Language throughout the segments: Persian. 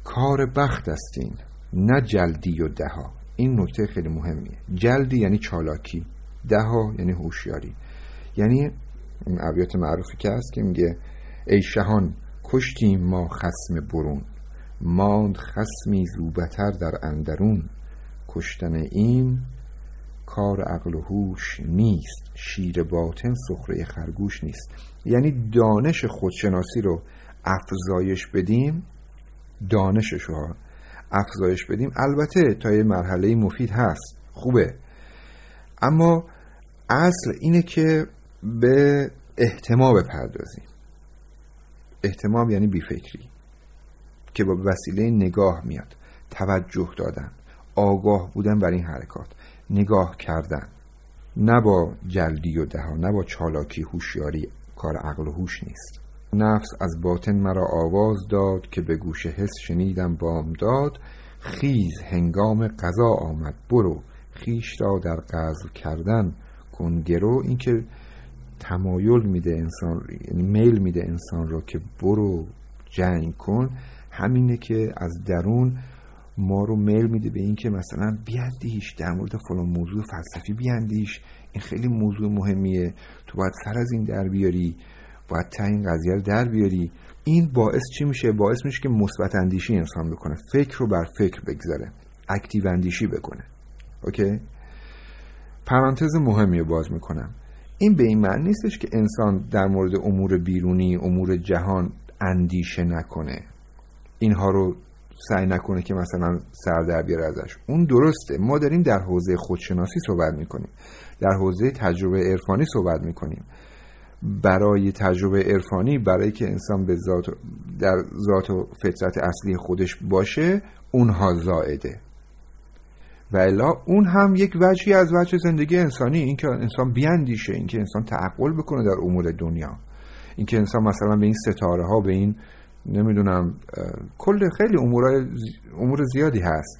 کار بخت است این، نه جلدی و دها. این نکته خیلی مهمیه. جلدی یعنی چالاکی، دها یعنی هوشیاری. یعنی این ابیات معروفی که هست که میگه ای شهان کشتیم ما خصم برون، ماند خصمی زوبتر در اندرون. کشتن این کار عقل و هوش نیست، شیر باطن سخره خرگوش نیست. یعنی دانش خودشناسی رو افزایش بدیم، دانشش رو افزایش بدیم، البته تا یه مرحله مفید هست، خوبه، اما اصل اینه که به احتمام بپردازیم. احتمام یعنی بیفکری که با وسیله نگاه میاد، توجه دادن، آگاه بودن بر این حرکات، نگاه کردن، نه با جلدی و دها، نه با چالاکی. هوشیاری کار عقل و هوش نیست. نفس از باطن مرا آواز داد، که به گوش حس شنیدم بامداد. خیز هنگام قضا آمد برو، خیش را در غزو کردن کن گرو. این که تمایل میده انسان، یعنی میل میده انسان رو که برو جنگ کن، همینه که از درون ما رو میل میده به این که مثلا بیاندیش، در مورد فلان موضوع فلسفی بیاندیش، این خیلی موضوع مهمیه، تو باید سر از این در بیاری، باید تا این قضیه رو در بیاری. این باعث چی میشه؟ باعث میشه که مثبت اندیشی انسان بکنه، فکر رو بر فکر بگذاره، اکتیو اندیشی بکنه. اوکی؟ پرانتز مهمی رو باز میکنم. این به این معنی نیستش که انسان در مورد امور بیرونی، امور جهان اندیشه نکنه، اینها رو سعی نکنه که مثلا سر در بیاره ازش. اون درسته، ما داریم در حوزه خودشناسی صحبت میکنیم، در حوزه تجربه عرفانی صحبت میکنیم. برای تجربه عرفانی، برای که انسان به در ذات و فطرت اصلی خودش باشه، اونها زائده. و الا اون هم یک وجهی از وجه زندگی انسانی، این که انسان بیاندیشه، این که انسان تعقل بکنه در امور دنیا، این که انسان مثلا به این ستاره ها، به این نمیدونم کل خیلی امور زیادی هست،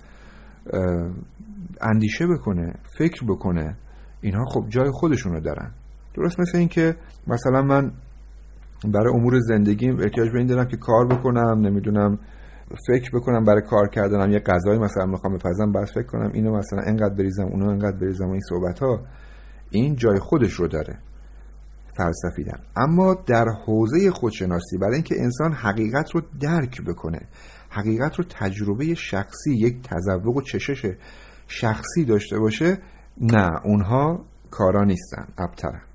اندیشه بکنه، فکر بکنه. اینها خب جای خودشونو دارن. درست مثل این که مثلا من برای امور زندگیم احتیاج به این دارم که کار بکنم، نمیدونم فکر بکنم برای کار کردنم، یه غذایی مثلا میخوام بپزم، بعد فکر کنم اینو مثلا انقدر بریزم، اونو انقدر بریزم، و این صحبت ها، این جای خودش رو داره فلسفیدن. اما در حوزه خودشناسی، برای اینکه انسان حقیقت رو درک بکنه، حقیقت رو تجربه شخصی، یک تذوق و چشش شخصی داشته باشه، نه، اونها کارا نیستن، ابترن.